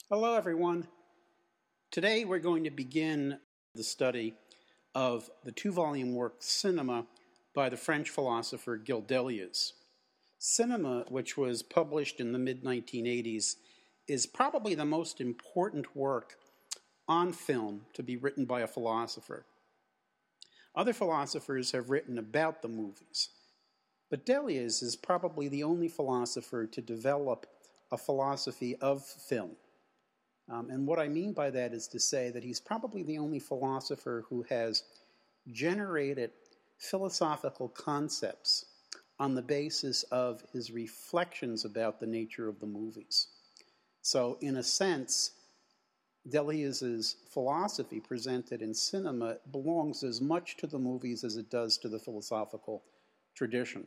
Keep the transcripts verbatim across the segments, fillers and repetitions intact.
Hello, everyone. Today we're going to begin the study of the two-volume work Cinema by the French philosopher Gilles Deleuze. Cinema, which was published in the mid nineteen eighties, is probably the most important work on film to be written by a philosopher. Other philosophers have written about the movies, but Deleuze is probably the only philosopher to develop a philosophy of film. Um, and what I mean by that is to say that he's probably the only philosopher who has generated philosophical concepts on the basis of his reflections about the nature of the movies. So, in a sense, Deleuze's philosophy presented in Cinema belongs as much to the movies as it does to the philosophical tradition.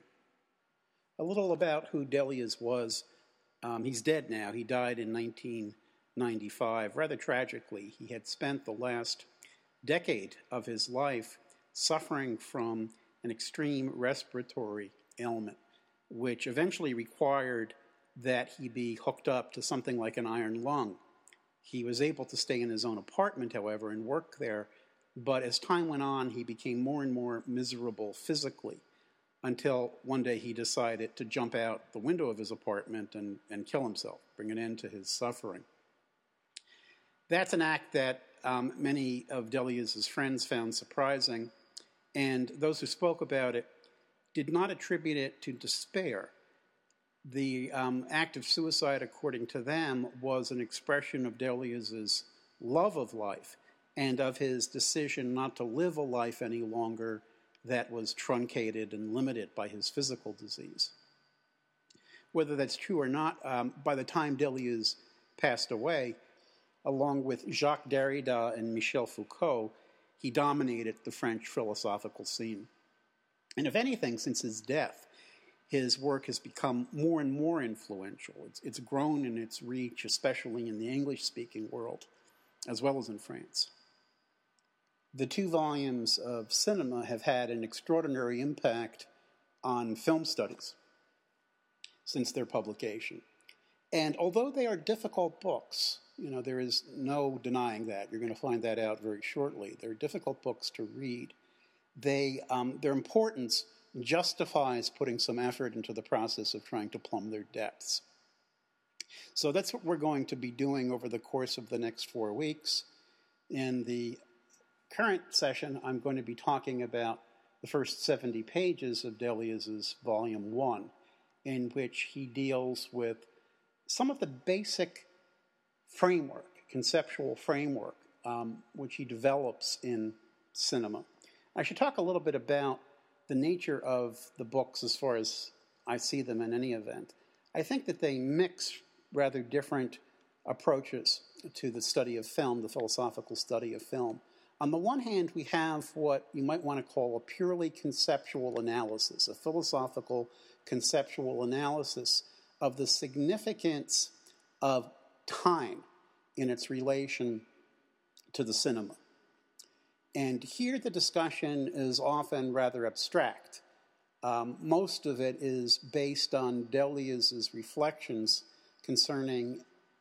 A little about who Deleuze was. Um, he's dead now. He died in nineteen ninety-five. Rather tragically, he had spent the last decade of his life suffering from an extreme respiratory ailment, which eventually required that he be hooked up to something like an iron lung. He was able to stay in his own apartment, however, and work there, but as time went on, he became more and more miserable physically, until one day he decided to jump out the window of his apartment and, and kill himself, bring an end to his suffering. That's an act that um, many of Deleuze's friends found surprising, and those who spoke about it did not attribute it to despair. The um, act of suicide, according to them, was an expression of Deleuze's love of life and of his decision not to live a life any longer that was truncated and limited by his physical disease. Whether that's true or not, um, by the time Deleuze passed away, along with Jacques Derrida and Michel Foucault, he dominated the French philosophical scene. And if anything, since his death, his work has become more and more influential. It's, it's grown in its reach, especially in the English-speaking world, as well as in France. The two volumes of Cinema have had an extraordinary impact on film studies since their publication. And although they are difficult books, you know, there is no denying that. You're going to find that out very shortly. They're difficult books to read. They, um, their importance justifies putting some effort into the process of trying to plumb their depths. So that's what we're going to be doing over the course of the next four weeks. In the current session, I'm going to be talking about the first seventy pages of Deleuze's Volume one, in which he deals with some of the basic framework, conceptual framework, um, which he develops in Cinema. I should talk a little bit about the nature of the books as far as I see them in any event. I think that they mix rather different approaches to the study of film, the philosophical study of film. On the one hand, we have what you might want to call a purely conceptual analysis, a philosophical conceptual analysis of the significance of time in its relation to the cinema. And here the discussion is often rather abstract. Um, most of it is based on Deleuze's reflections concerning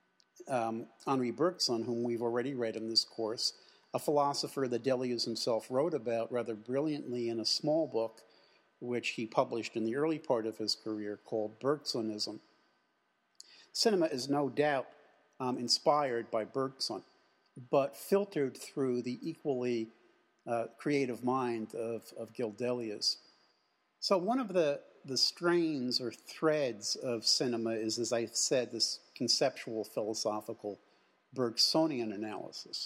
um, Henri Bergson, whom we've already read in this course, a philosopher that Deleuze himself wrote about rather brilliantly in a small book which he published in the early part of his career called Bergsonism. Cinema is no doubt um, inspired by Bergson, but filtered through the equally uh, creative mind of, of Gilles Deleuze. So one of the, the strains or threads of Cinema is, as I said, this conceptual, philosophical, Bergsonian analysis.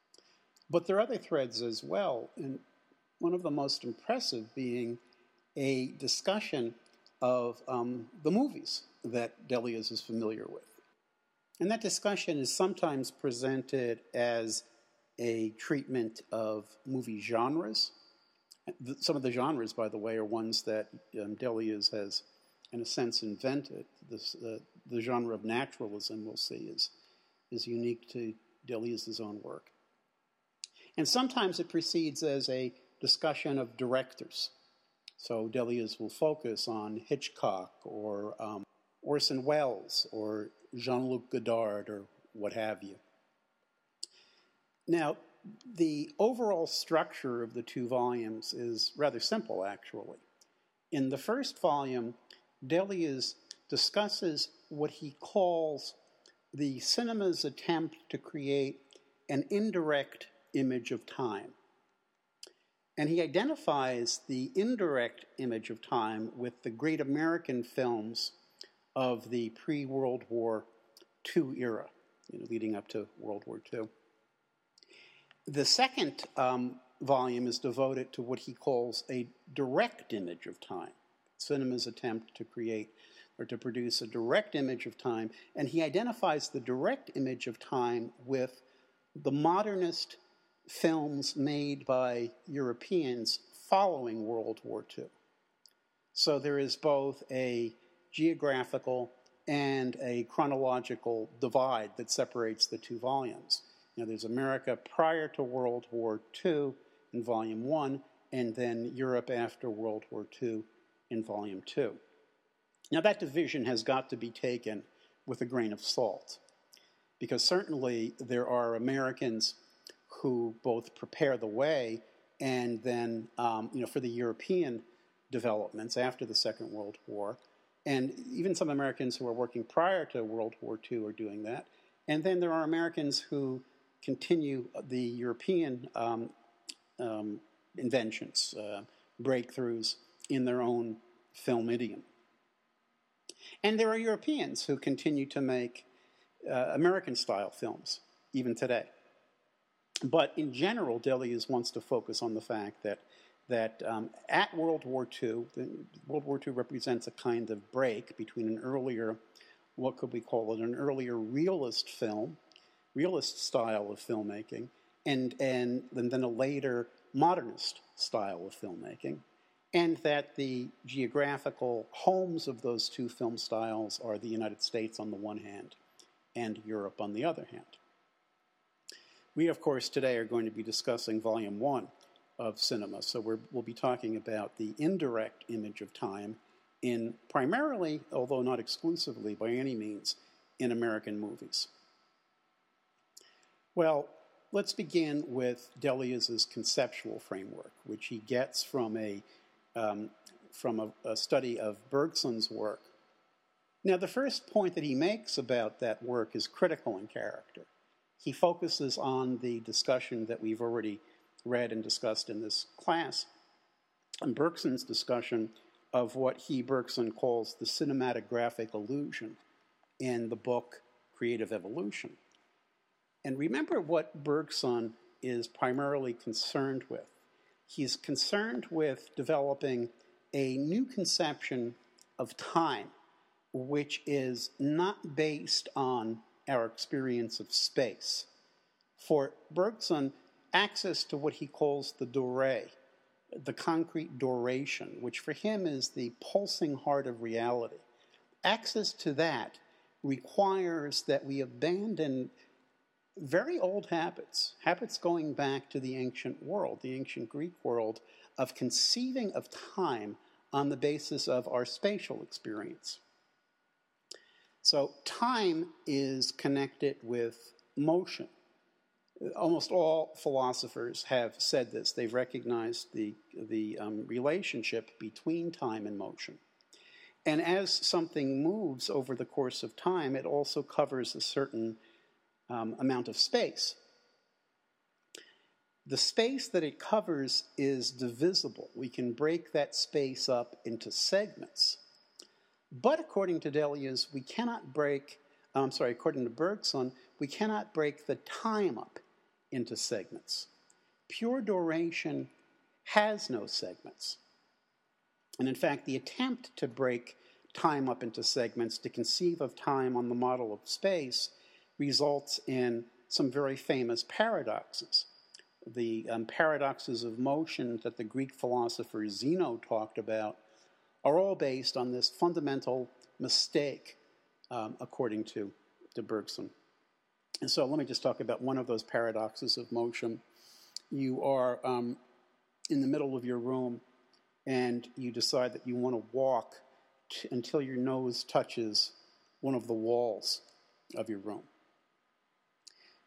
But there are other threads as well, and one of the most impressive being a discussion of um, the movies that Deleuze is familiar with. And that discussion is sometimes presented as a treatment of movie genres. Some of the genres, by the way, are ones that um, Deleuze has, in a sense, invented. This, uh, the genre of naturalism, we'll see, is, is unique to Deleuze's own work. And sometimes it proceeds as a discussion of directors. So Deleuze will focus on Hitchcock or um, Orson Welles or Jean-Luc Godard or what have you. Now, the overall structure of the two volumes is rather simple, actually. In the first volume, Deleuze discusses what he calls the cinema's attempt to create an indirect image of time. And he identifies the indirect image of time with the great American films of the pre-World War Two era, you know, leading up to World War Two. The second um, volume is devoted to what he calls a direct image of time, cinema's attempt to create or to produce a direct image of time, and he identifies the direct image of time with the modernist films made by Europeans following World War Two. So there is both a geographical and a chronological divide that separates the two volumes. You know, there's America prior to World War Two in Volume one, and then Europe after World War Two in Volume two. Now, that division has got to be taken with a grain of salt, because certainly there are Americans who both prepare the way and then, um, you know, for the European developments after the Second World War. And even some Americans who are working prior to World War Two are doing that. And then there are Americans who continue the European um, um, inventions, uh, breakthroughs in their own film idiom. And there are Europeans who continue to make uh, American-style films, even today. But in general, Deleuze wants to focus on the fact that that um, at World War Two, the, World War Two represents a kind of break between an earlier, what could we call it, an earlier realist film, realist style of filmmaking, and, and, and then a later modernist style of filmmaking, and that the geographical homes of those two film styles are the United States on the one hand and Europe on the other hand. We, of course, today are going to be discussing Volume one of Cinema, so we're, we'll be talking about the indirect image of time in primarily, although not exclusively by any means, in American movies. Well, let's begin with Deleuze's conceptual framework, which he gets from a, um, from a, a study of Bergson's work. Now, the first point that he makes about that work is critical in character. He focuses on the discussion that we've already read and discussed in this class, and Bergson's discussion of what he, Bergson, calls the cinematographic illusion in the book Creative Evolution. And remember what Bergson is primarily concerned with. He's concerned with developing a new conception of time, which is not based on our experience of space. For Bergson, access to what he calls the durée, the concrete duration, which for him is the pulsing heart of reality, access to that requires that we abandon very old habits, habits going back to the ancient world, the ancient Greek world, of conceiving of time on the basis of our spatial experience. So time is connected with motion. Almost all philosophers have said this. They've recognized the, the um, relationship between time and motion. And as something moves over the course of time, it also covers a certain um, amount of space. The space that it covers is divisible. We can break that space up into segments. But according to Deleuze, we cannot break, I'm sorry, according to Bergson, we cannot break the time up into segments. Pure duration has no segments. And in fact, the attempt to break time up into segments, to conceive of time on the model of space, results in some very famous paradoxes. The um, paradoxes of motion that the Greek philosopher Zeno talked about are all based on this fundamental mistake, um, according to, to Bergson. And so let me just talk about one of those paradoxes of motion. You are um, in the middle of your room, and you decide that you want to walk t- until your nose touches one of the walls of your room.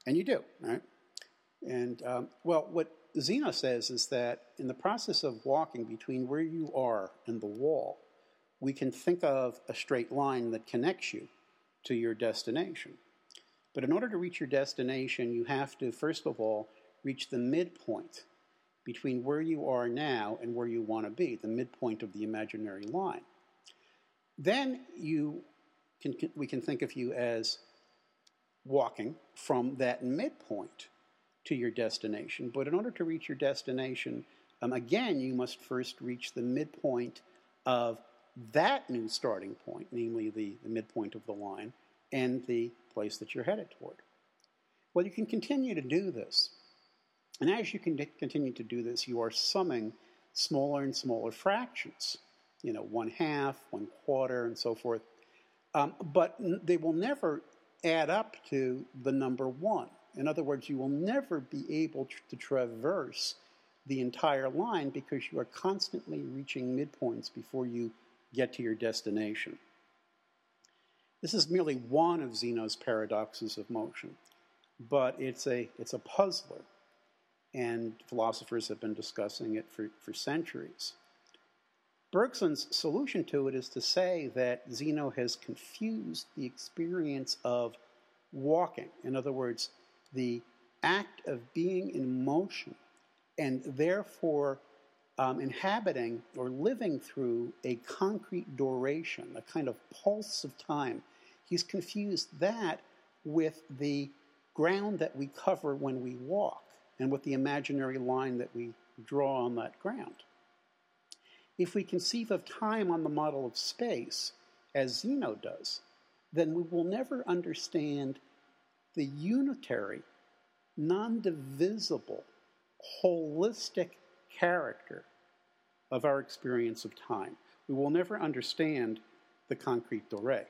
And you do, right? And, um, well, what Zeno says is that in the process of walking between where you are and the wall, we can think of a straight line that connects you to your destination. But in order to reach your destination, you have to, first of all, reach the midpoint between where you are now and where you want to be, the midpoint of the imaginary line. Then you can, we can think of you as walking from that midpoint to your destination. But in order to reach your destination, um, again, you must first reach the midpoint of that new starting point, namely the, the midpoint of the line, and the place that you're headed toward. Well, you can continue to do this. And as you can continue to do this, you are summing smaller and smaller fractions, you know, one half, one quarter, and so forth. Um, but they will never add up to the number one. In other words, you will never be able to traverse the entire line because you are constantly reaching midpoints before you get to your destination. This is merely one of Zeno's paradoxes of motion, but it's a, it's a puzzler, and philosophers have been discussing it for, for centuries. Bergson's solution to it is to say that Zeno has confused the experience of walking, in other words, the act of being in motion, and therefore um, inhabiting or living through a concrete duration, a kind of pulse of time. He's confused that with the ground that we cover when we walk and with the imaginary line that we draw on that ground. If we conceive of time on the model of space, as Zeno does, then we will never understand the unitary, non-divisible, holistic character of our experience of time. We will never understand the concrete durée.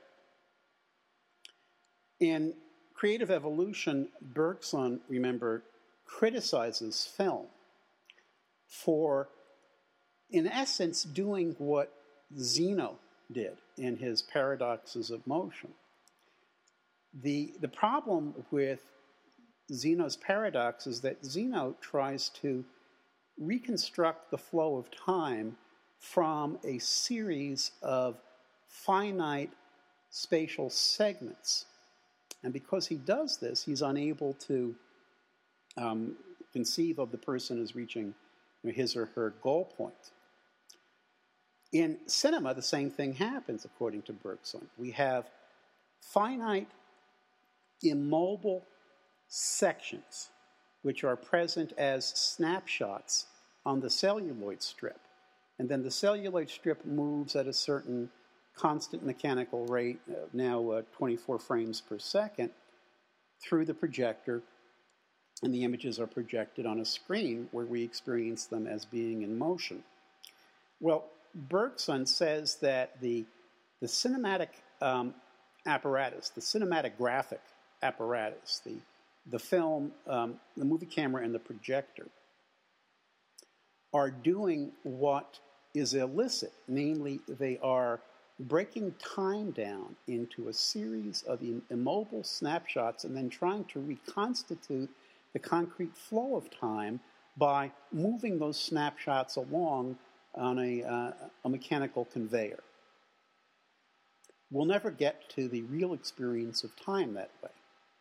In Creative Evolution, Bergson, remember, criticizes film for, in essence, doing what Zeno did in his Paradoxes of Motion. The, the problem with Zeno's paradox is that Zeno tries to reconstruct the flow of time from a series of finite spatial segments. And because he does this, he's unable to um, conceive of the person as reaching his or her goal point. In cinema, the same thing happens, according to Bergson. We have finite, immobile sections, which are present as snapshots on the celluloid strip. And then the celluloid strip moves at a certain constant mechanical rate, uh, now uh, twenty-four frames per second, through the projector, and the images are projected on a screen where we experience them as being in motion. Well, Bergson says that the, the cinematic um, apparatus, the cinematographic apparatus, the, the film, um, the movie camera, and the projector are doing what is illicit, namely they are breaking time down into a series of immobile snapshots and then trying to reconstitute the concrete flow of time by moving those snapshots along on a, uh, a mechanical conveyor. We'll never get to the real experience of time that way.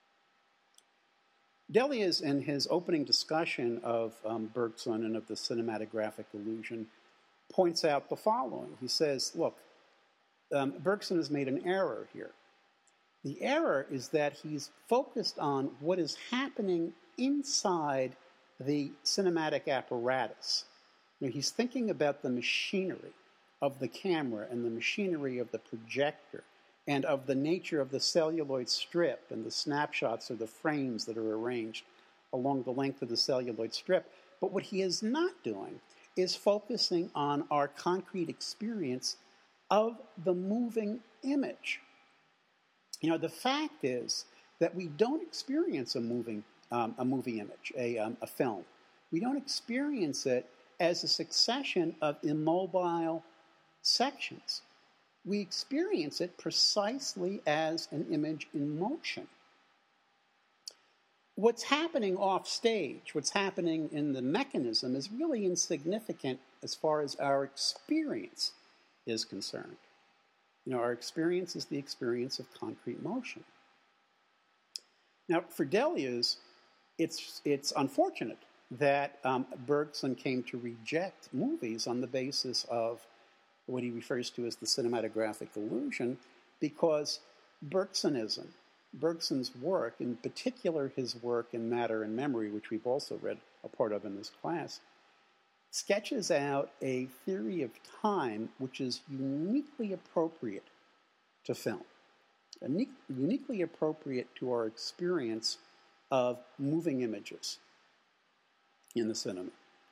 Deleuze, in his opening discussion of um, Bergson and of the cinematographic illusion, points out the following. He says, look, um, Bergson has made an error here. The error is that he's focused on what is happening inside the cinematic apparatus. You know, he's thinking about the machinery of the camera and the machinery of the projector and of the nature of the celluloid strip and the snapshots or the frames that are arranged along the length of the celluloid strip. But what he is not doing is focusing on our concrete experience of the moving image. You know, the fact is that we don't experience a moving, um, a movie image, a, um, a film. We don't experience it as a succession of immobile sections. We experience it precisely as an image in motion. what's happening off stage, what's happening in the mechanism, is really insignificant as far as our experience is concerned. You know, our experience is the experience of concrete motion. Now, for Deleuze, it's, it's unfortunate that um, Bergson came to reject movies on the basis of what he refers to as the cinematographic illusion, because Bergsonism, Bergson's work, in particular his work in Matter and Memory, which we've also read a part of in this class, sketches out a theory of time which is uniquely appropriate to film, uniquely appropriate to our experience of moving images in the cinema.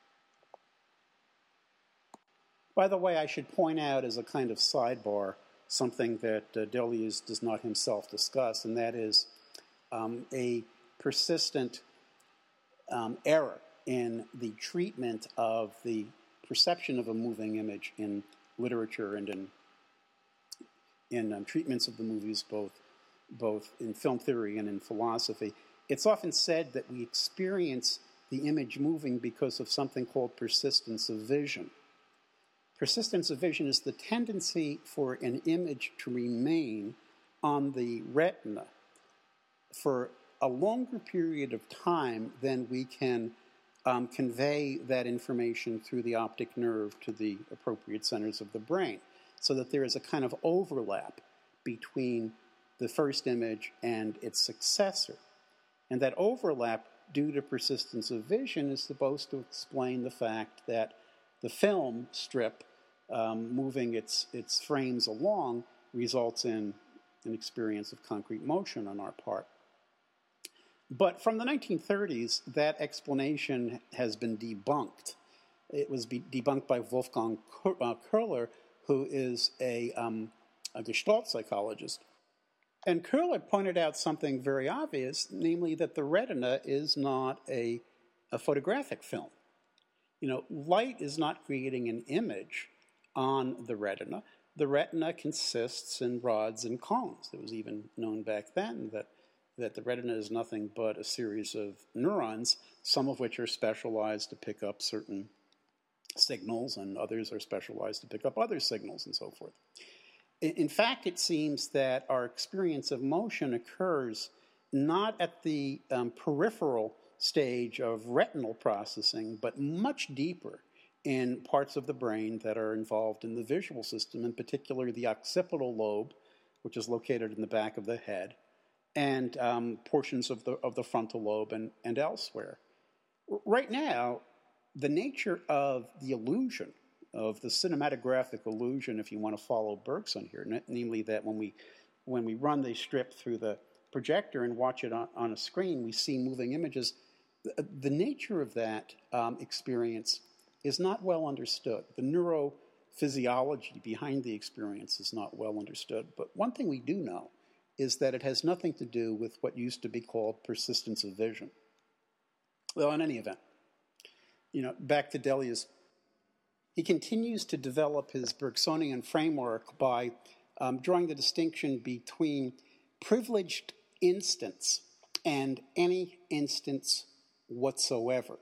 By the way, I should point out as a kind of sidebar something that uh, Deleuze does not himself discuss, and that is um, a persistent um, error in the treatment of the perception of a moving image in literature and in in um, treatments of the movies, both both in film theory and in philosophy. It's often said that we experience the image moving because of something called persistence of vision. Persistence of vision is the tendency for an image to remain on the retina for a longer period of time than we can um, convey that information through the optic nerve to the appropriate centers of the brain, so that there is a kind of overlap between the first image and its successor. And that overlap, due to persistence of vision, is supposed to explain the fact that the film strip um, moving its, its frames along results in an experience of concrete motion on our part. But from the nineteen thirties, that explanation has been debunked. It was be debunked by Wolfgang Köhler, who is a, um, a Gestalt psychologist. And Köhler pointed out something very obvious, namely that the retina is not a, a photographic film. You know, light is not creating an image on the retina. The retina consists in rods and cones. It was even known back then that, that the retina is nothing but a series of neurons, some of which are specialized to pick up certain signals, and others are specialized to pick up other signals, and so forth. In fact, it seems that our experience of motion occurs not at the um, peripheral stage of retinal processing, but much deeper in parts of the brain that are involved in the visual system, in particular the occipital lobe, which is located in the back of the head, and um, portions of the, of the frontal lobe and, and elsewhere. Right now, the nature of the illusion, of the cinematographic illusion, if you want to follow Bergson here, namely that when we, when we run the strip through the projector and watch it on, on a screen, we see moving images. The, the nature of that um, experience is not well understood. The neurophysiology behind the experience is not well understood. But one thing we do know is that it has nothing to do with what used to be called persistence of vision. Well, in any event, you know, back to Deleuze. He continues to develop his Bergsonian framework by um, drawing the distinction between privileged instance and any instance whatsoever.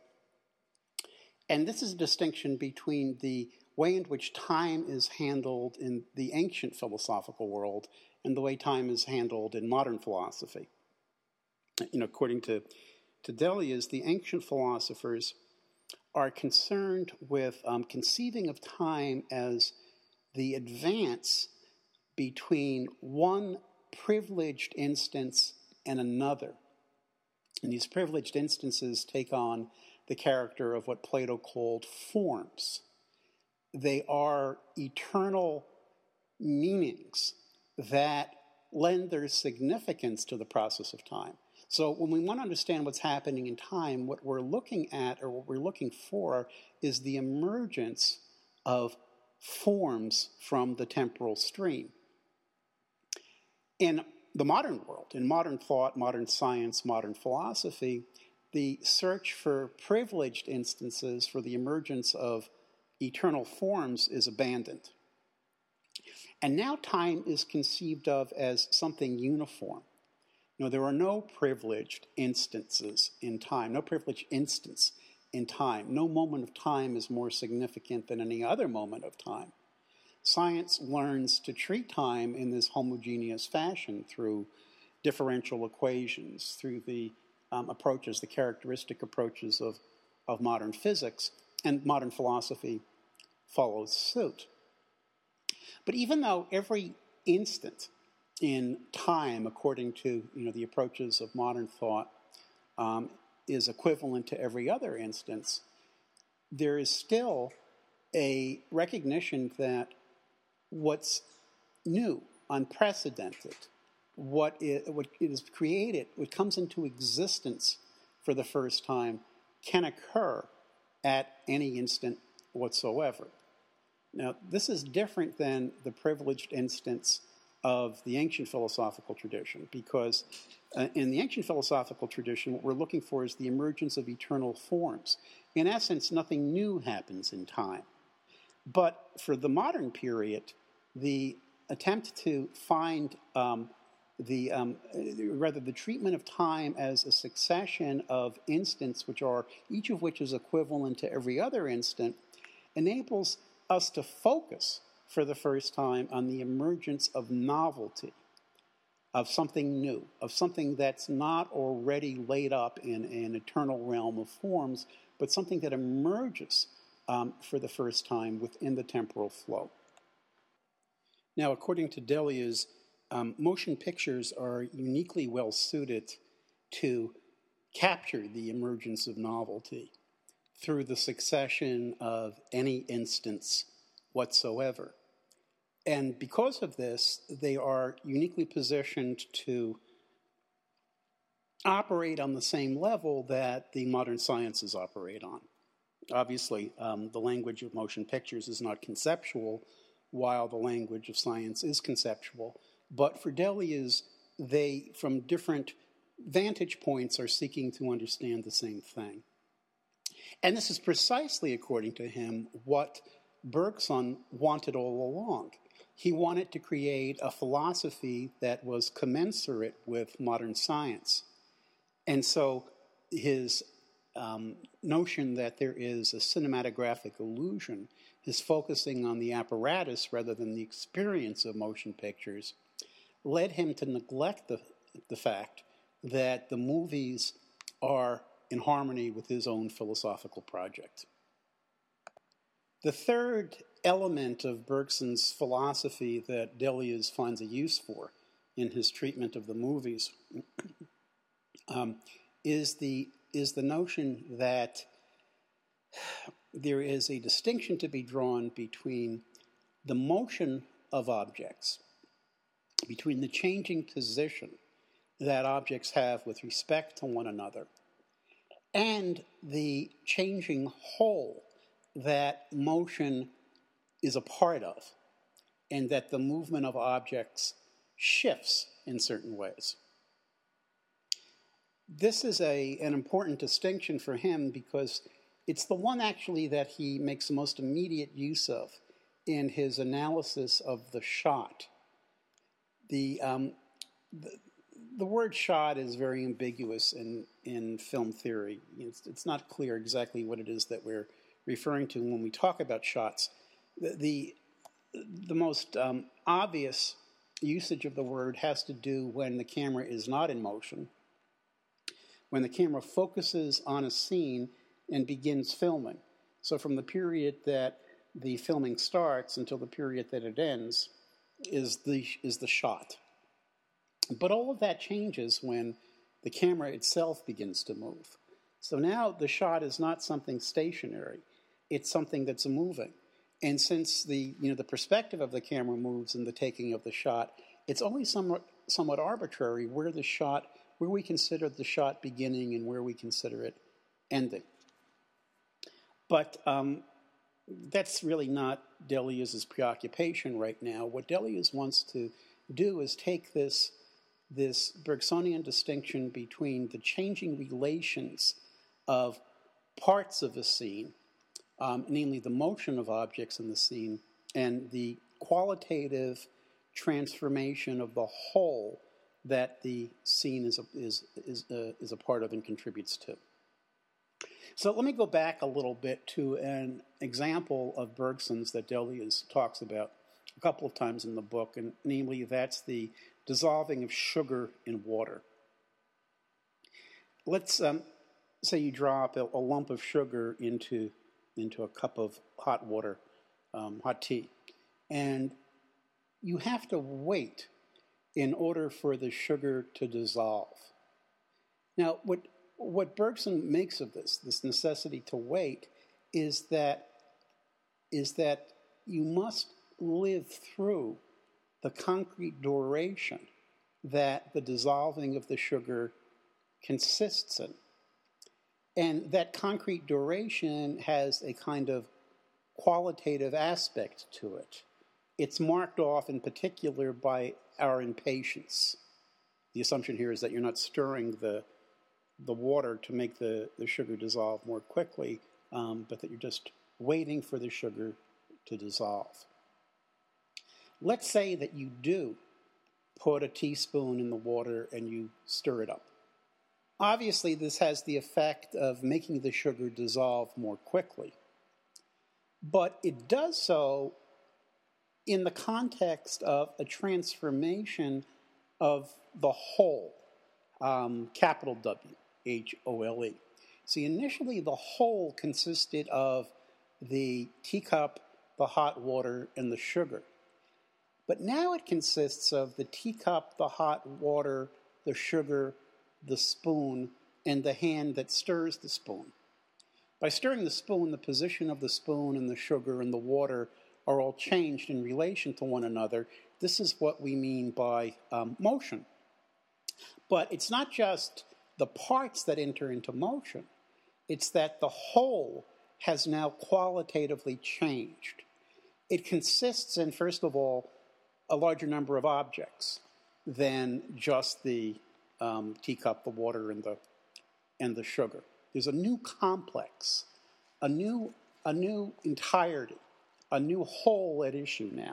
And this is a distinction between the way in which time is handled in the ancient philosophical world and the way time is handled in modern philosophy. You know, according to, to Deleuze, the ancient philosophers are concerned with um, conceiving of time as the advance between one privileged instance and another. And these privileged instances take on the character of what Plato called forms. They are eternal meanings that lend their significance to the process of time. So when we want to understand what's happening in time, what we're looking at, or what we're looking for, is the emergence of forms from the temporal stream. In the modern world, in modern thought, modern science, modern philosophy, the search for privileged instances for the emergence of eternal forms is abandoned. And now time is conceived of as something uniform. You know, there are no privileged instances in time, no privileged instance in time. No moment of time is more significant than any other moment of time. Science learns to treat time in this homogeneous fashion through differential equations, through the um, approaches, the characteristic approaches of, of modern physics, and modern philosophy follows suit. But even though every instant in time, according to you know, the approaches of modern thought, um, is equivalent to every other instance, there is still a recognition that what's new, unprecedented, what is, what is created, what comes into existence for the first time, can occur at any instant whatsoever. Now, this is different than the privileged instance of the ancient philosophical tradition, because uh, in the ancient philosophical tradition, what we're looking for is the emergence of eternal forms. In essence, nothing new happens in time. But for the modern period, the attempt to find um, the, um, rather the treatment of time as a succession of instants, which are, each of which is equivalent to every other instant, enables us to focus for the first time on the emergence of novelty, of something new, of something that's not already laid up in an eternal realm of forms, but something that emerges um, for the first time within the temporal flow. Now, according to Deleuze, um, motion pictures are uniquely well suited to capture the emergence of novelty through the succession of any instance whatsoever. And because of this, they are uniquely positioned to operate on the same level that the modern sciences operate on. Obviously, um, the language of motion pictures is not conceptual, while the language of science is conceptual. But for Deleuze, they, from different vantage points, are seeking to understand the same thing. And this is precisely, according to him, what Bergson wanted all along. He wanted to create a philosophy that was commensurate with modern science. And so his um, notion that there is a cinematographic illusion, his focusing on the apparatus rather than the experience of motion pictures, led him to neglect the, the fact that the movies are in harmony with his own philosophical project. The third element of Bergson's philosophy that Deleuze finds a use for in his treatment of the movies um, is the is the notion that there is a distinction to be drawn between the motion of objects, between the changing position that objects have with respect to one another, and the changing whole that motion is a part of, and that the movement of objects shifts in certain ways. This is a, an important distinction for him because it's the one actually that he makes the most immediate use of in his analysis of the shot. The, um, the, the word shot is very ambiguous in, in film theory. It's, it's not clear exactly what it is that we're referring to when we talk about shots. The, the, the most um, obvious usage of the word has to do when the camera is not in motion, when the camera focuses on a scene and begins filming. So from the period that the filming starts until the period that it ends is the, is the shot. But all of that changes when the camera itself begins to move. So now the shot is not something stationary. It's something that's moving. And since the, you know, the perspective of the camera moves in the taking of the shot, it's only somewhat, somewhat arbitrary where the shot, where we consider the shot beginning and where we consider it ending. But um, that's really not Deleuze's preoccupation right now. What Deleuze wants to do is take this, this Bergsonian distinction between the changing relations of parts of a scene, um, namely the motion of objects in the scene, and the qualitative transformation of the whole that the scene is a, is, is, uh, is a part of and contributes to. So let me go back a little bit to an example of Bergson's that Deleuze talks about a couple of times in the book, and namely that's the dissolving of sugar in water. Let's um, say you drop a, a lump of sugar into, into a cup of hot water, um, hot tea, and you have to wait in order for the sugar to dissolve. Now, what, what Bergson makes of this, this necessity to wait, is that, is that you must live through the concrete duration that the dissolving of the sugar consists in. And that concrete duration has a kind of qualitative aspect to it. It's marked off in particular by our impatience. The assumption here is that you're not stirring the, the water to make the, the sugar dissolve more quickly, um, but that you're just waiting for the sugar to dissolve. Let's say that you do put a teaspoon in the water and you stir it up. Obviously, this has the effect of making the sugar dissolve more quickly, but it does so in the context of a transformation of the whole, um, capital W, H O L E. See, initially the whole consisted of the teacup, the hot water, and the sugar. But now it consists of the teacup, the hot water, the sugar, the spoon, and the hand that stirs the spoon. By stirring the spoon, the position of the spoon and the sugar and the water are all changed in relation to one another. This is what we mean by um, motion. But it's not just the parts that enter into motion. It's that the whole has now qualitatively changed. It consists in, first of all, a larger number of objects than just the um, teacup, the water, and the, and the sugar. There's a new complex, a new, a new entirety, a new whole at issue now.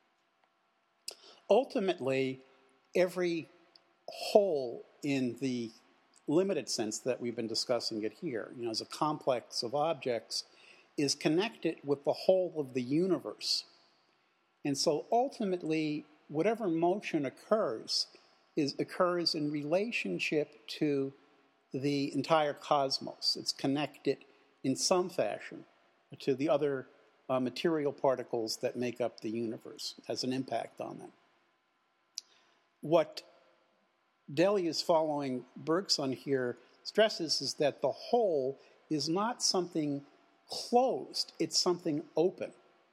Ultimately, every whole in the limited sense that we've been discussing it here, you know, as a complex of objects, is connected with the whole of the universe. And so ultimately, whatever motion occurs is occurs in relationship to the entire cosmos. It's connected in some fashion to the other uh, material particles that make up the universe. It has an impact on them. What Deleuze, following Bergson here, stresses is that the whole is not something closed, it's something open.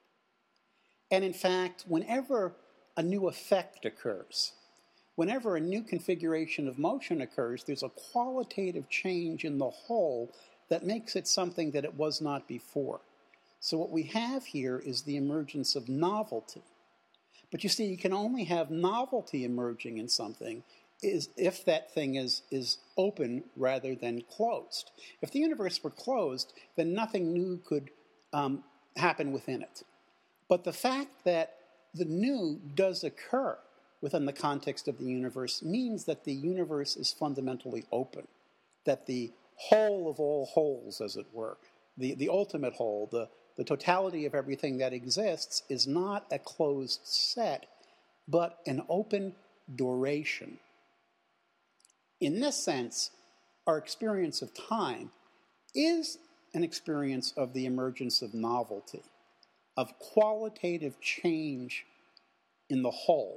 And in fact, whenever a new effect occurs, whenever a new configuration of motion occurs, there's a qualitative change in the whole that makes it something that it was not before. So what we have here is the emergence of novelty. But you see, you can only have novelty emerging in something is if that thing is, is open rather than closed. If the universe were closed, then nothing new could um, happen within it. But the fact that the new does occur within the context of the universe means that the universe is fundamentally open, that the whole of all wholes, as it were, the, the ultimate whole, the, the totality of everything that exists is not a closed set, but an open duration. In this sense, our experience of time is an experience of the emergence of novelty, of qualitative change in the whole.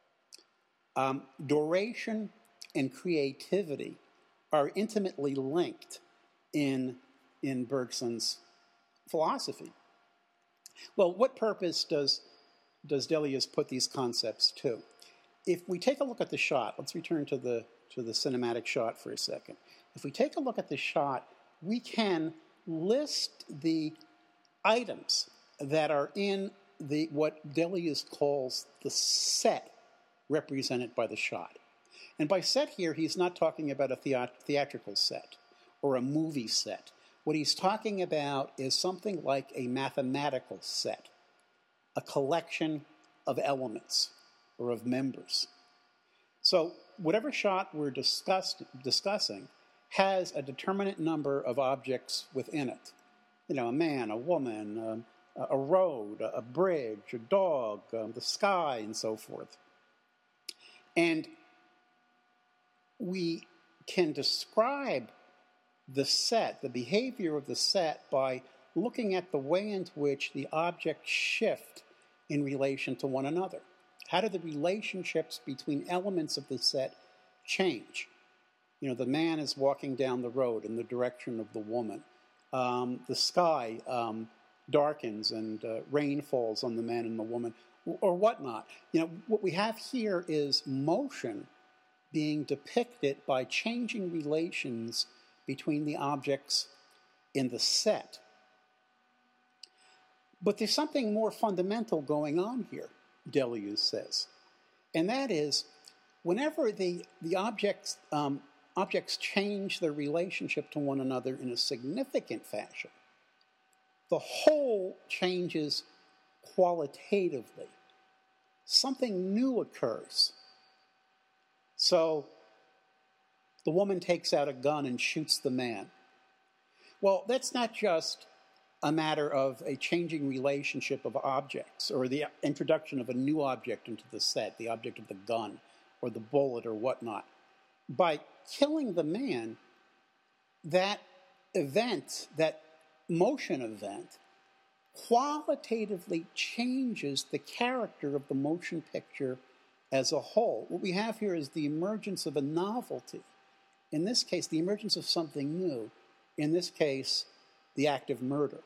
Um, duration and creativity are intimately linked in, in Bergson's philosophy. Well, what purpose does, does Deleuze put these concepts to? If we take a look at the shot, let's return to the, to the cinematic shot for a second. If we take a look at the shot, we can list the items that are in the what Deleuze calls the set represented by the shot. And by set here, he's not talking about a theat- theatrical set or a movie set. What he's talking about is something like a mathematical set, a collection of elements or of members. So whatever shot we're discussed, discussing has a determinate number of objects within it. You know, a man, a woman, um, a road, a bridge, a dog, um, the sky, and so forth. And we can describe the set, the behavior of the set, by looking at the way in which the objects shift in relation to one another. How do the relationships between elements of the set change? You know, the man is walking down the road in the direction of the woman. Um, the sky um, darkens and uh, rain falls on the man and the woman, or whatnot. You know, what we have here is motion being depicted by changing relations between the objects in the set. But there's something more fundamental going on here, Deleuze says, and that is whenever the, the objects, um, objects change their relationship to one another in a significant fashion, the whole changes qualitatively. Something new occurs. So the woman takes out a gun and shoots the man. Well, that's not just a matter of a changing relationship of objects or the introduction of a new object into the set, the object of the gun or the bullet or whatnot. By killing the man, that event, that motion event, qualitatively changes the character of the motion picture as a whole. What we have here is the emergence of a novelty. In this case, the emergence of something new. In this case, the act of murder.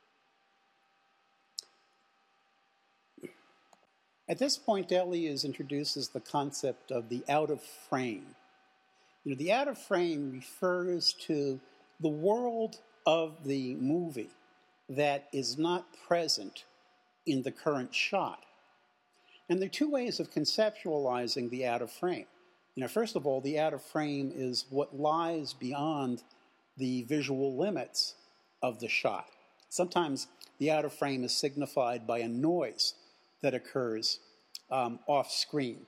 At this point, Deleuze introduces the concept of the out of frame. You know, the out of frame refers to the world of the movie that is not present in the current shot. And there are two ways of conceptualizing the out of frame. You know, first of all, the out of frame is what lies beyond the visual limits of the shot. Sometimes the out of frame is signified by a noise that occurs um, off screen,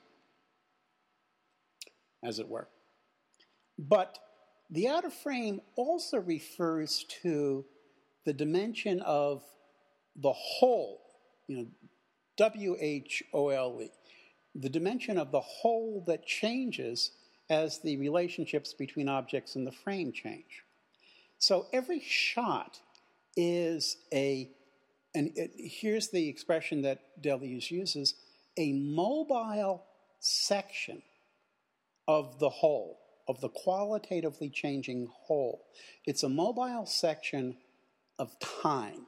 as it were. But the out of frame also refers to the dimension of the whole, you know, W H O L E, the dimension of the whole that changes as the relationships between objects in the frame change. So every shot is a, and it, here's the expression that Deleuze uses, a mobile section of the whole, of the qualitatively changing whole. It's a mobile section of time.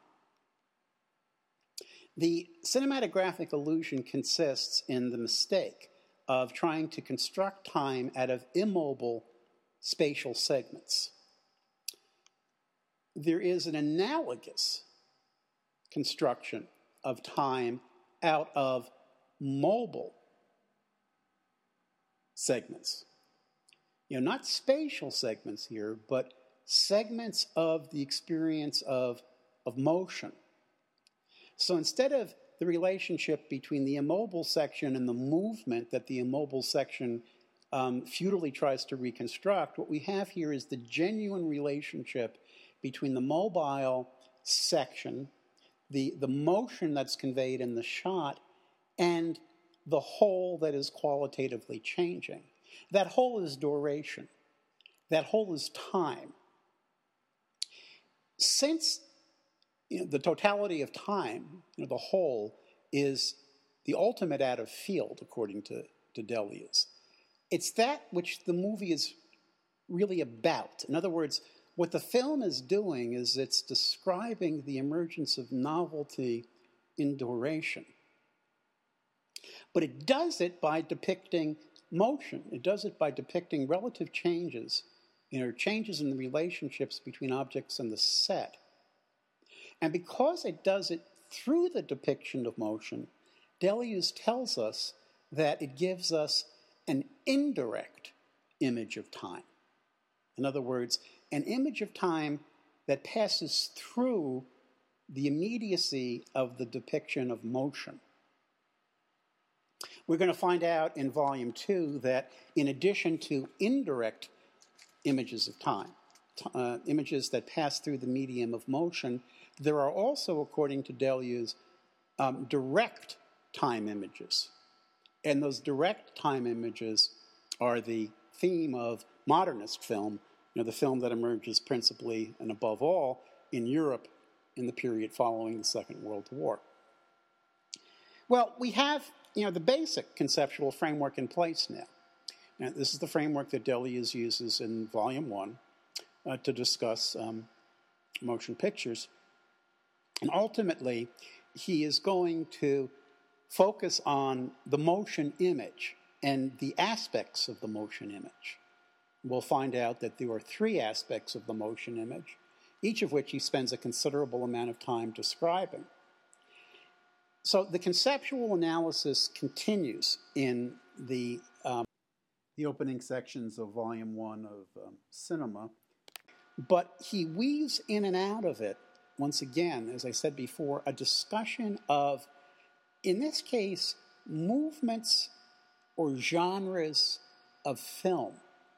The cinematographic illusion consists in the mistake of trying to construct time out of immobile spatial segments. There is an analogous construction of time out of mobile segments. You know, not spatial segments here, but segments of the experience of, of motion. So instead of the relationship between the immobile section and the movement that the immobile section um, futilely tries to reconstruct, what we have here is the genuine relationship between the mobile section, the, the motion that's conveyed in the shot, and the whole that is qualitatively changing. That whole is duration. That whole is time. Since you know, the totality of time, you know, the whole, is the ultimate out of field, according to, to Deleuze. It's that which the movie is really about. In other words, what the film is doing is it's describing the emergence of novelty in duration. But it does it by depicting motion. It does it by depicting relative changes, you know, changes in the relationships between objects and the set. And because it does it through the depiction of motion, Deleuze tells us that it gives us an indirect image of time. In other words, an image of time that passes through the immediacy of the depiction of motion. We're going to find out in Volume two that in addition to indirect images of time, uh, images that pass through the medium of motion, there are also, according to Deleuze, um, direct time images. And those direct time images are the theme of modernist film, you know, the film that emerges principally and above all in Europe in the period following the Second World War. Well, we have, you know, the basic conceptual framework in place now. Now, this is the framework that Deleuze uses in Volume one uh, to discuss um, motion pictures. And ultimately, he is going to focus on the motion image and the aspects of the motion image. We'll find out that there are three aspects of the motion image, each of which he spends a considerable amount of time describing. So the conceptual analysis continues in the, um, the opening sections of Volume one of um, Cinema, but he weaves in and out of it, once again, as I said before, a discussion of, in this case, movements or genres of film.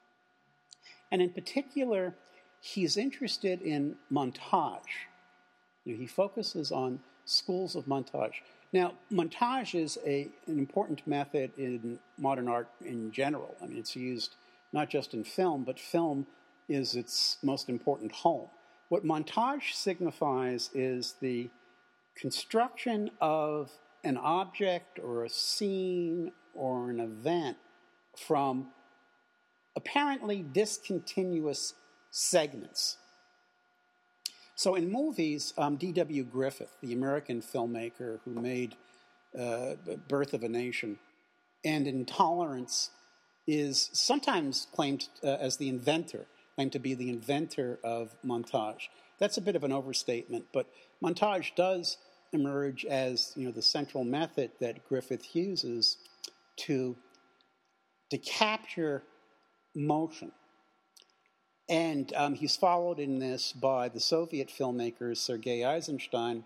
And in particular, he's interested in montage. You know, he focuses on schools of montage. Now, montage is a, an important method in modern art in general. I mean, it's used not just in film, but film is its most important home. What montage signifies is the construction of an object or a scene or an event from apparently discontinuous segments. So in movies, um, D W Griffith, the American filmmaker who made uh, Birth of a Nation, and Intolerance, is sometimes claimed uh, as the inventor, claimed to be the inventor of montage. That's a bit of an overstatement, but montage does emerge as, you know, the central method that Griffith uses to, to capture motion. And um, he's followed in this by the Soviet filmmakers Sergei Eisenstein,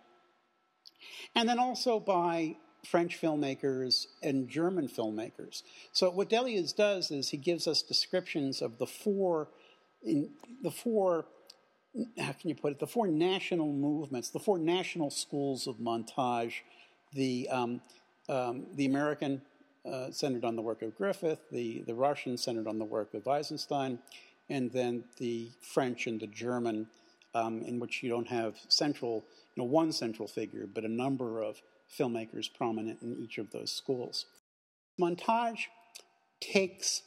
and then also by French filmmakers and German filmmakers. So what Deleuze does is he gives us descriptions of the four, in, the four, how can you put it, the four national movements, the four national schools of montage, the, um, um, the American uh, centered on the work of Griffith, the, the Russian centered on the work of Eisenstein, and then the French and the German, um, in which you don't have central, you know, one central figure, but a number of filmmakers prominent in each of those schools. Montage takes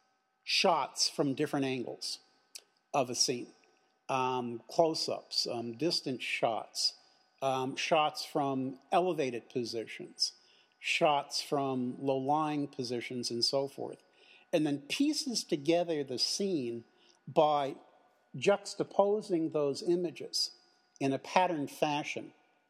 shots from different angles of a scene, um, close-ups, um, distant shots, um, shots from elevated positions, shots from low-lying positions, and so forth, and then pieces together the scene by juxtaposing those images in a patterned fashion.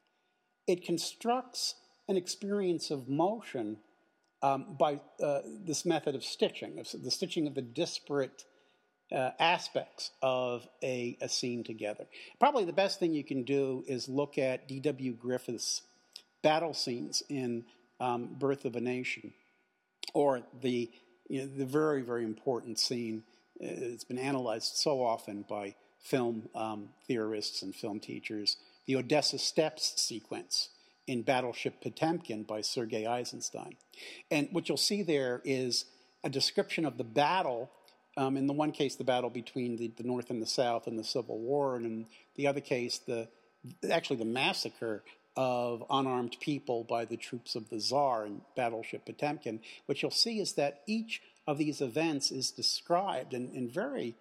It constructs an experience of motion um, by uh, this method of stitching, of the stitching of the disparate uh, aspects of a, a scene together. Probably the best thing you can do is look at D W Griffith's battle scenes in um, Birth of a Nation, or the, you know, the very, very important scene. It's been analyzed so often by film um, theorists and film teachers, the Odessa Steppes sequence in Battleship Potemkin by Sergei Eisenstein. And what you'll see there is a description of the battle, um, in the one case, the battle between the, the North and the South in the Civil War, and in the other case, the actually the massacre of unarmed people by the troops of the Tsar in Battleship Potemkin. What you'll see is that each of these events is described in, in, very,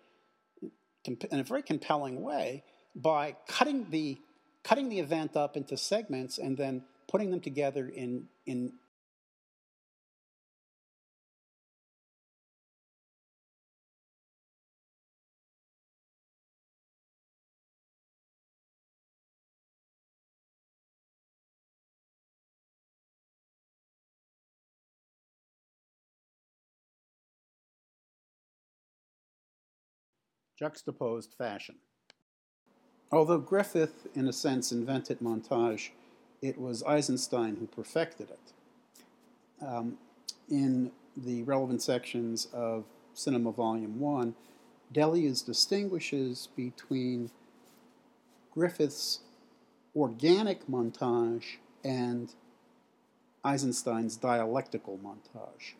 in a very compelling way by cutting the, cutting the event up into segments and then putting them together in, in juxtaposed fashion. Although Griffith, in a sense, invented montage, it was Eisenstein who perfected it. Um, in the relevant sections of Cinema Volume one, Deleuze distinguishes between Griffith's organic montage and Eisenstein's dialectical montage.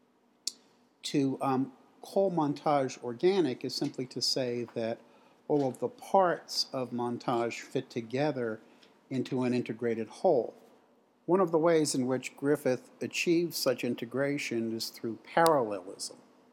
To um, call montage organic is simply to say that all of the parts of montage fit together into an integrated whole. One of the ways in which Griffith achieves such integration is through parallelism.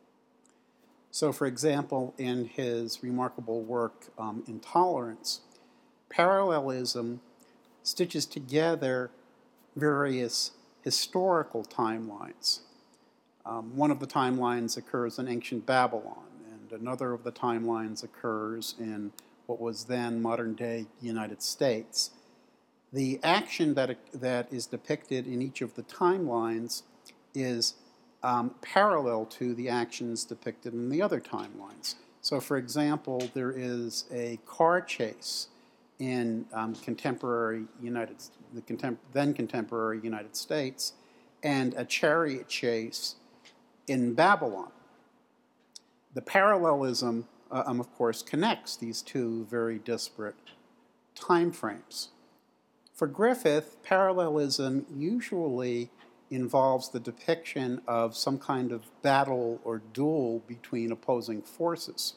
So, for example, in his remarkable work, um, Intolerance, parallelism stitches together various historical timelines. Um, one of the timelines occurs in ancient Babylon, and another of the timelines occurs in what was then modern-day United States. The action that, that is depicted in each of the timelines is um, parallel to the actions depicted in the other timelines. So, for example, there is a car chase in um, contemporary United, the contem- then contemporary United States, and a chariot chase in Babylon. The parallelism, uh, um, of course, connects these two very disparate time frames. For Griffith, parallelism usually involves the depiction of some kind of battle or duel between opposing forces.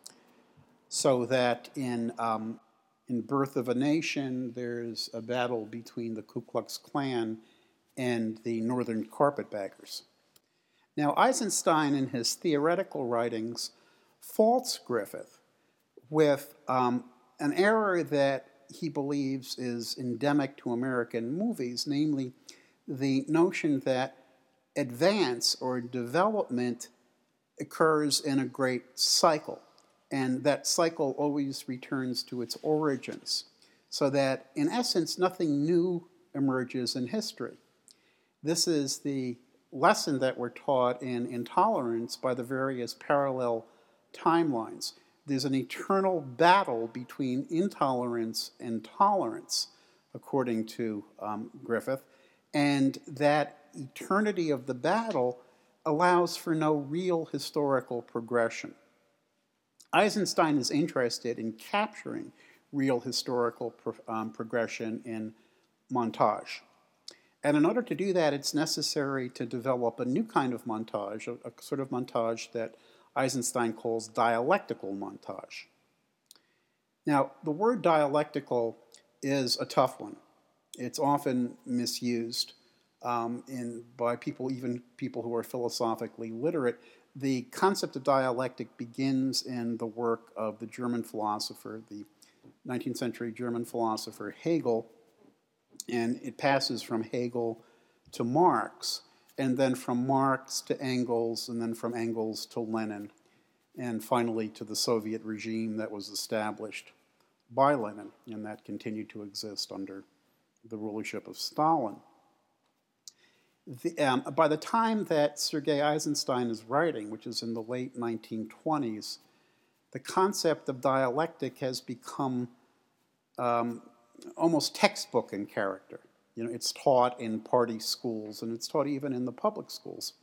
So that in, um, in Birth of a Nation, there's a battle between the Ku Klux Klan and the Northern Carpetbaggers. Now, Eisenstein, in his theoretical writings, faults Griffith with um, an error that he believes is endemic to American movies, namely the notion that advance or development occurs in a great cycle, and that cycle always returns to its origins, so that, in essence, nothing new emerges in history. This is the lesson that we're taught in Intolerance by the various parallel timelines. There's an eternal battle between intolerance and tolerance, according to um, Griffith, and that eternity of the battle allows for no real historical progression. Eisenstein is interested in capturing real historical pro- um, progression in montage. And in order to do that, it's necessary to develop a new kind of montage, a, a sort of montage that Eisenstein calls dialectical montage. Now, the word dialectical is a tough one. It's often misused um, in, by people, even people who are philosophically literate. The concept of dialectic begins in the work of the German philosopher, the nineteenth century German philosopher Hegel, and it passes from Hegel to Marx, and then from Marx to Engels, and then from Engels to Lenin, and finally to the Soviet regime that was established by Lenin, and that continued to exist under the rulership of Stalin. The, um, by the time that Sergei Eisenstein is writing, which is in the late nineteen twenties, the concept of dialectic has become um, almost textbook in character. You know, it's taught in party schools, and it's taught even in the public schools.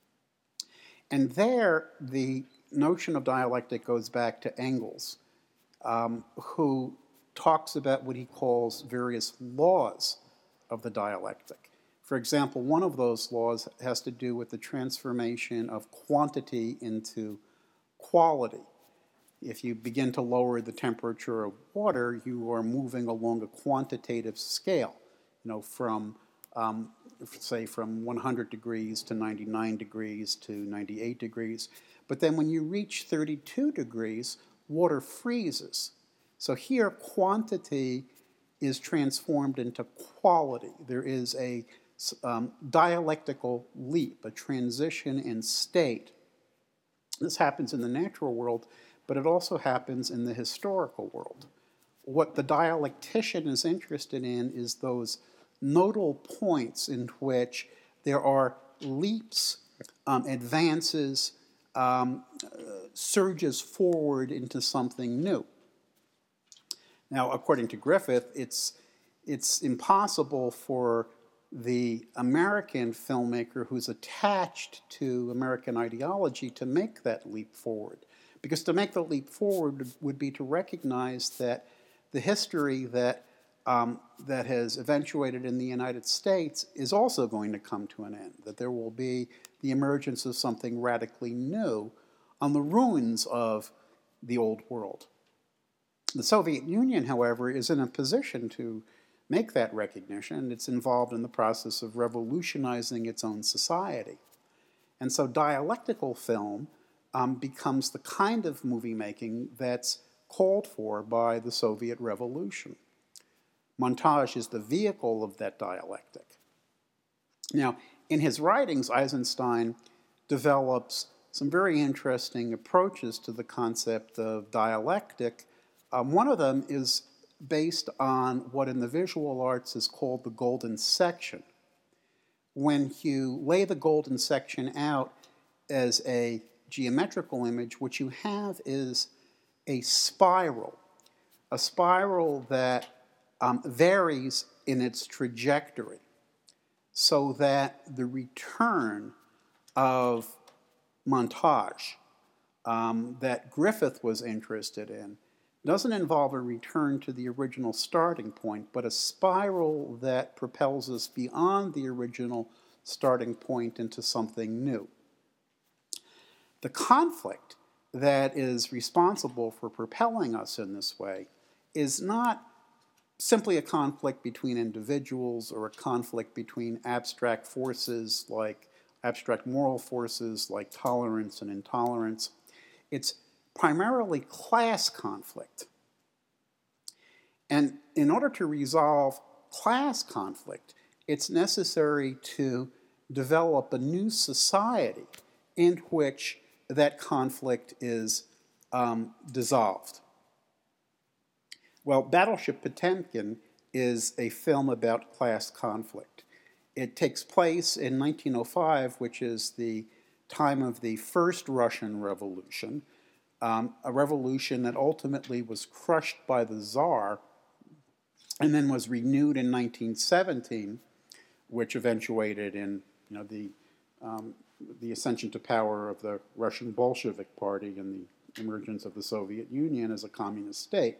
And there, the notion of dialectic goes back to Engels, um, who talks about what he calls various laws of the dialectic. For example, one of those laws has to do with the transformation of quantity into quality. If you begin to lower the temperature of water, you are moving along a quantitative scale, you know, from, um, say, from one hundred degrees to ninety-nine degrees to ninety-eight degrees. But then when you reach thirty-two degrees, water freezes. So here, quantity is transformed into quality. There is a um, dialectical leap, a transition in state. This happens in the natural world, but it also happens in the historical world. What the dialectician is interested in is those nodal points in which there are leaps, um, advances, um, uh, surges forward into something new. Now, according to Griffith, it's, it's impossible for the American filmmaker who's attached to American ideology to make that leap forward. Because to make the leap forward would be to recognize that the history that, um, that has eventuated in the United States is also going to come to an end, that there will be the emergence of something radically new on the ruins of the old world. The Soviet Union, however, is in a position to make that recognition. It's involved in the process of revolutionizing its own society. And so dialectical film um, becomes the kind of movie making that's called for by the Soviet Revolution. Montage is the vehicle of that dialectic. Now, in his writings, Eisenstein develops some very interesting approaches to the concept of dialectic. Um, one of them is based on what in the visual arts is called the golden section. When you lay the golden section out as a geometrical image, what you have is a spiral, a spiral that um, varies in its trajectory, so that the return of montage um, that Griffith was interested in doesn't involve a return to the original starting point, but a spiral that propels us beyond the original starting point into something new. The conflict that is responsible for propelling us in this way is not simply a conflict between individuals or a conflict between abstract forces like abstract moral forces like tolerance and intolerance. It's primarily class conflict. And in order to resolve class conflict, it's necessary to develop a new society in which that conflict is um, dissolved. Well, Battleship Potemkin is a film about class conflict. It takes place in nineteen oh five, which is the time of the first Russian Revolution, um, a revolution that ultimately was crushed by the Tsar and then was renewed in nineteen seventeen, which eventuated in you know, the, um, the ascension to power of the Russian Bolshevik Party and the emergence of the Soviet Union as a communist state.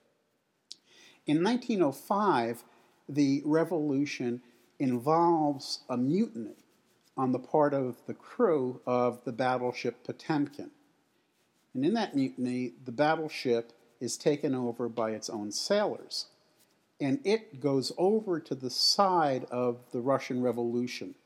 In nineteen oh five, the revolution involves a mutiny on the part of the crew of the battleship Potemkin. And in that mutiny, the battleship is taken over by its own sailors. And it goes over to the side of the Russian Revolution.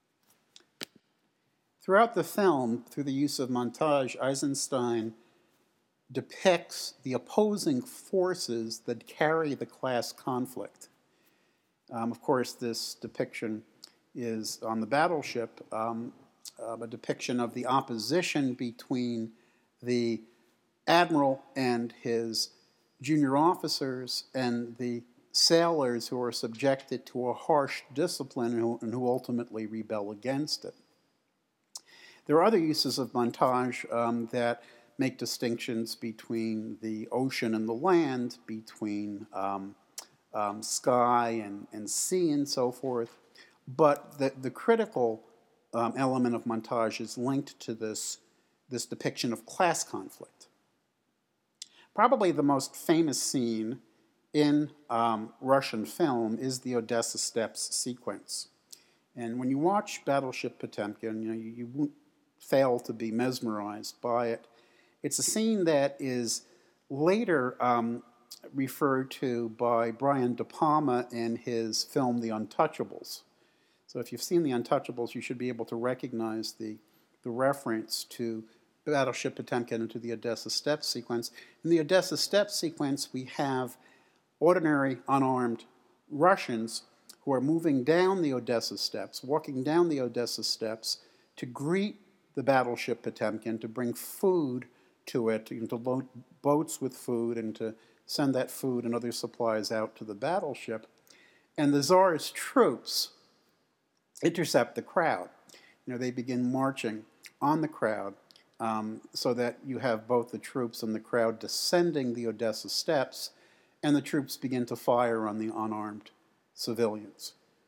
Throughout the film, through the use of montage, Eisenstein depicts the opposing forces that carry the class conflict. Um, of course, this depiction is on the battleship, um, uh, a depiction of the opposition between the admiral and his junior officers and the sailors who are subjected to a harsh discipline and who, and who ultimately rebel against it. There are other uses of montage um, that make distinctions between the ocean and the land, between um, um, sky and, and sea and so forth. But the, the critical um, element of montage is linked to this, this depiction of class conflict. Probably the most famous scene in um, Russian film is the Odessa Steppes sequence. And when you watch Battleship Potemkin, you know, you, you won't fail to be mesmerized by it. It's a scene that is later um, referred to by Brian De Palma in his film The Untouchables. So if you've seen The Untouchables, you should be able to recognize the, the reference to Battleship Potemkin and to the Odessa Steppes sequence. In the Odessa Steppes sequence, we have ordinary unarmed Russians who are moving down the Odessa Steppes, walking down the Odessa Steppes to greet the battleship Potemkin, to bring food to it, and to load boats with food, and to send that food and other supplies out to the battleship. And the Tsar's troops intercept the crowd. You know, they begin marching on the crowd um, so that you have both the troops and the crowd descending the Odessa Steppes, and the troops begin to fire on the unarmed civilians.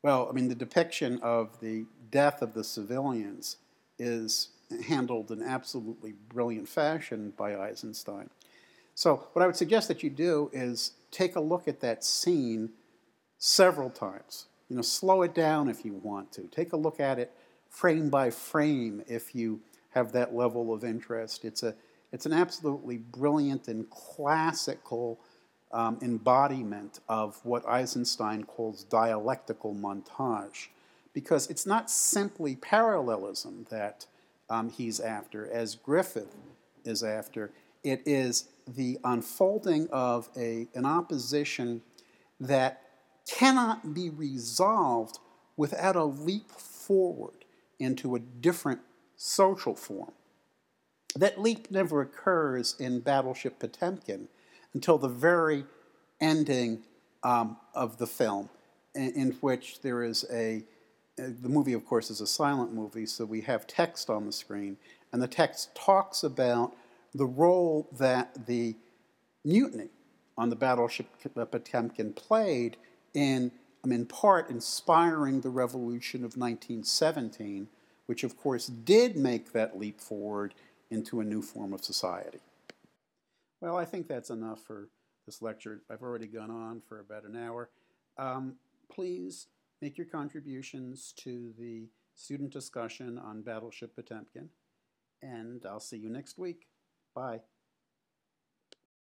Well, I mean, the depiction of the death of the civilians is handled in absolutely brilliant fashion by Eisenstein. So what I would suggest that you do is take a look at that scene several times. You know, slow it down if you want to. Take a look at it frame by frame if you have that level of interest. It's a it's an absolutely brilliant and classical um, embodiment of what Eisenstein calls dialectical montage, because it's not simply parallelism that um, he's after, as Griffith is after. It is the unfolding of a, an opposition that cannot be resolved without a leap forward into a different social form. That leap never occurs in Battleship Potemkin until the very ending um, of the film, in, in which there is a, uh, the movie, of course, is a silent movie, so we have text on the screen, and the text talks about the role that the mutiny on the Battleship Potemkin played in, um, in part, inspiring the revolution of nineteen seventeen, which, of course, did make that leap forward into a new form of society. Well, I think that's enough for this lecture. I've already gone on for about an hour. Um, please make your contributions to the student discussion on Battleship Potemkin, and I'll see you next week. Bye.